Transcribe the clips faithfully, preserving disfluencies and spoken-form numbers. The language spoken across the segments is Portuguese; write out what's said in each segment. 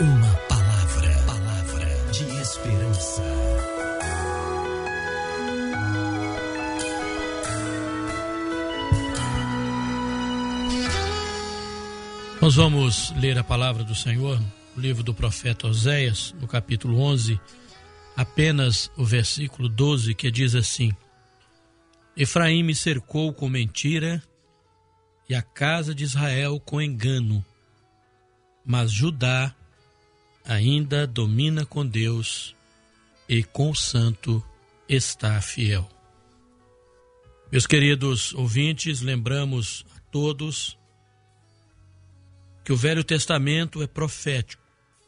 Uma palavra, palavra de esperança. Nós vamos ler a palavra do Senhor, no livro do profeta Oséias, no capítulo onze, apenas o versículo doze, que diz assim: Efraim me cercou com mentira e a casa de Israel com engano, mas Judá ainda domina com Deus e com o santo está fiel. Meus queridos ouvintes, lembramos a todos que o Velho Testamento é profético.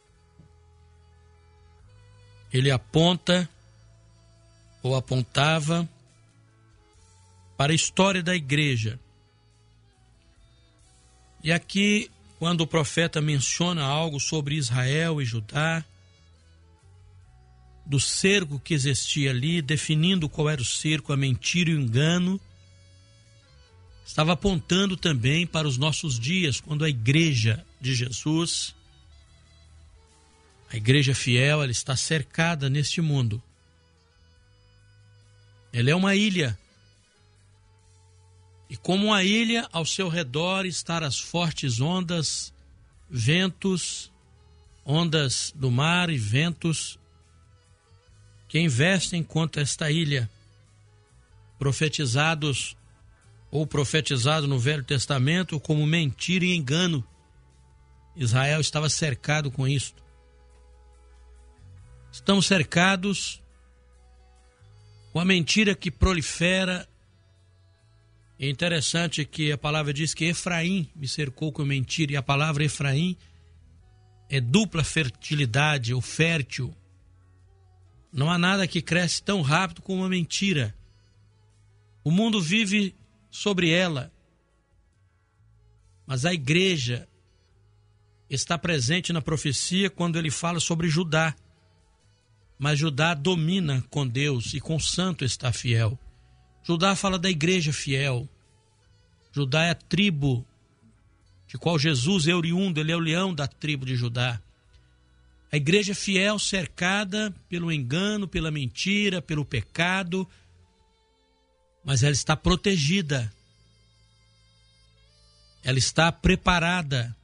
Ele aponta ou apontava para a história da igreja. E aqui, quando o profeta menciona algo sobre Israel e Judá, do cerco que existia ali, definindo qual era o cerco, a mentira e o engano, estava apontando também para os nossos dias, quando a igreja de Jesus, a igreja fiel, ela está cercada neste mundo. Ela é uma ilha. E como uma ilha, ao seu redor estão as fortes ondas, ventos, ondas do mar e ventos que investem contra esta ilha, profetizados ou profetizado no Velho Testamento como mentira e engano. Israel estava cercado com isto. Estamos cercados com a mentira que prolifera. É interessante que a palavra diz que Efraim me cercou com mentira, e a palavra Efraim é dupla fertilidade ou fértil. Não há nada que cresce tão rápido como uma mentira. O mundo vive sobre ela, mas a igreja está presente na profecia quando ele fala sobre Judá. Mas Judá domina com Deus e com o santo está fiel. Judá fala da igreja fiel. Judá é a tribo de qual Jesus é oriundo, ele é o leão da tribo de Judá. A igreja fiel cercada pelo engano, pela mentira, pelo pecado, mas ela está protegida. Ela está preparada.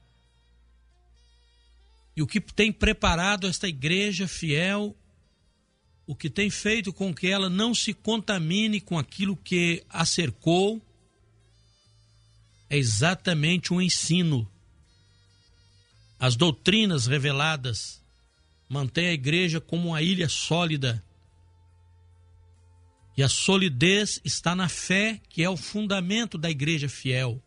E o que tem preparado esta igreja fiel, o que tem feito com que ela não se contamine com aquilo que a cercou, é exatamente o ensino. As doutrinas reveladas mantêm a igreja como uma ilha sólida. E a solidez está na fé, que é o fundamento da igreja fiel.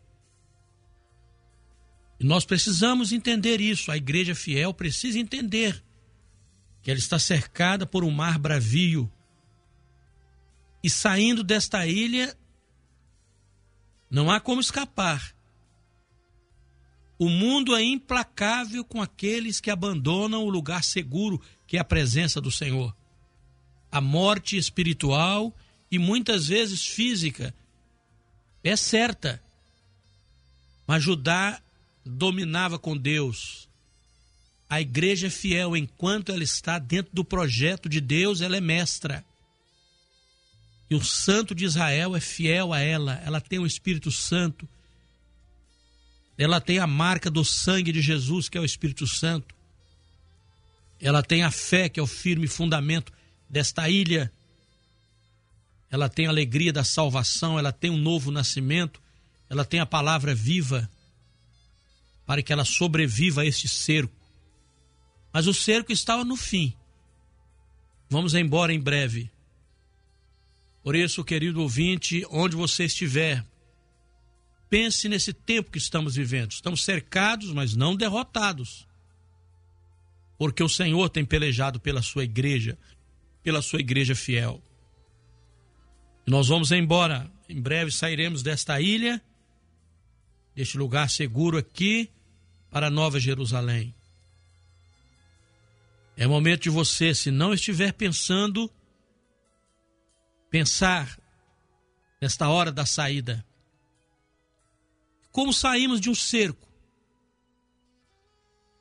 E nós precisamos entender isso. A igreja fiel precisa entender que ela está cercada por um mar bravio. E saindo desta ilha, não há como escapar. O mundo é implacável com aqueles que abandonam o lugar seguro, que é a presença do Senhor. A morte espiritual e muitas vezes física é certa. Mas Judá dominava com Deus. A igreja fiel, enquanto ela está dentro do projeto de Deus, ela é mestra. E o santo de Israel é fiel a ela. Ela tem o Espírito Santo. Ela tem a marca do sangue de Jesus, que é o Espírito Santo. Ela tem a fé, que é o firme fundamento desta ilha. Ela tem a alegria da salvação, ela tem um novo nascimento, ela tem a palavra viva para que ela sobreviva a este cerco. Mas o cerco estava no fim. Vamos embora em breve. Por isso, querido ouvinte, onde você estiver, pense nesse tempo que estamos vivendo. Estamos cercados, mas não derrotados. Porque o Senhor tem pelejado pela sua igreja, pela sua igreja fiel. E nós vamos embora. Em breve sairemos desta ilha, deste lugar seguro aqui, para a Nova Jerusalém. É momento de você, se não estiver pensando, pensar nesta hora da saída. Como saímos de um cerco?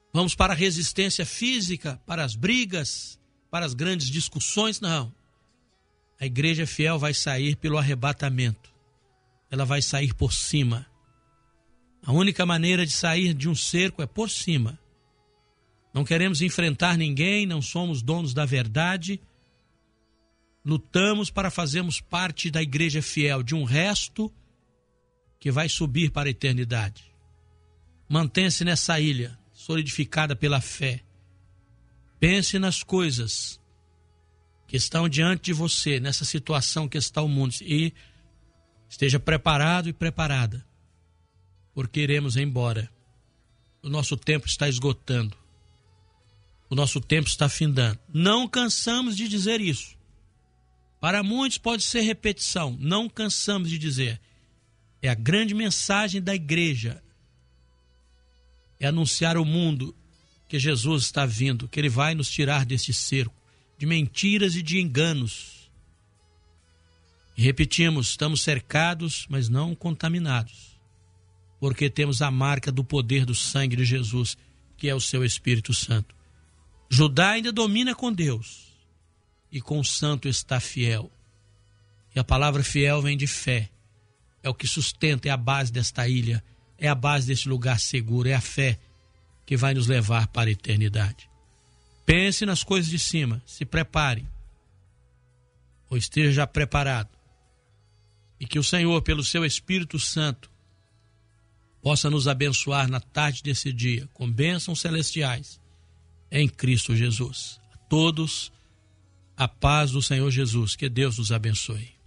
Vamos para a resistência física, para as brigas, para as grandes discussões? Não. A igreja fiel vai sair pelo arrebatamento. Ela vai sair por cima. A única maneira de sair de um cerco é por cima. Não queremos enfrentar ninguém, não somos donos da verdade. Lutamos para fazermos parte da igreja fiel, de um resto que vai subir para a eternidade. Mantenha-se nessa ilha, solidificada pela fé. Pense nas coisas que estão diante de você, nessa situação que está o mundo, e esteja preparado e preparada, porque iremos embora. O nosso tempo está esgotando. O nosso tempo está findando. Não cansamos de dizer isso. Para muitos pode ser repetição. Não cansamos de dizer. É a grande mensagem da igreja. É anunciar ao mundo que Jesus está vindo, que ele vai nos tirar deste cerco de mentiras e de enganos. E repetimos, estamos cercados, mas não contaminados, porque temos a marca do poder do sangue de Jesus, que é o seu Espírito Santo. Judá ainda domina com Deus e com o santo está fiel. E a palavra fiel vem de fé. É o que sustenta, é a base desta ilha, é a base deste lugar seguro, é a fé que vai nos levar para a eternidade. Pense nas coisas de cima, se prepare, ou esteja já preparado, e que o Senhor, pelo seu Espírito Santo, possa nos abençoar na tarde desse dia, com bênçãos celestiais, em Cristo Jesus. A todos, a paz do Senhor Jesus. Que Deus nos abençoe.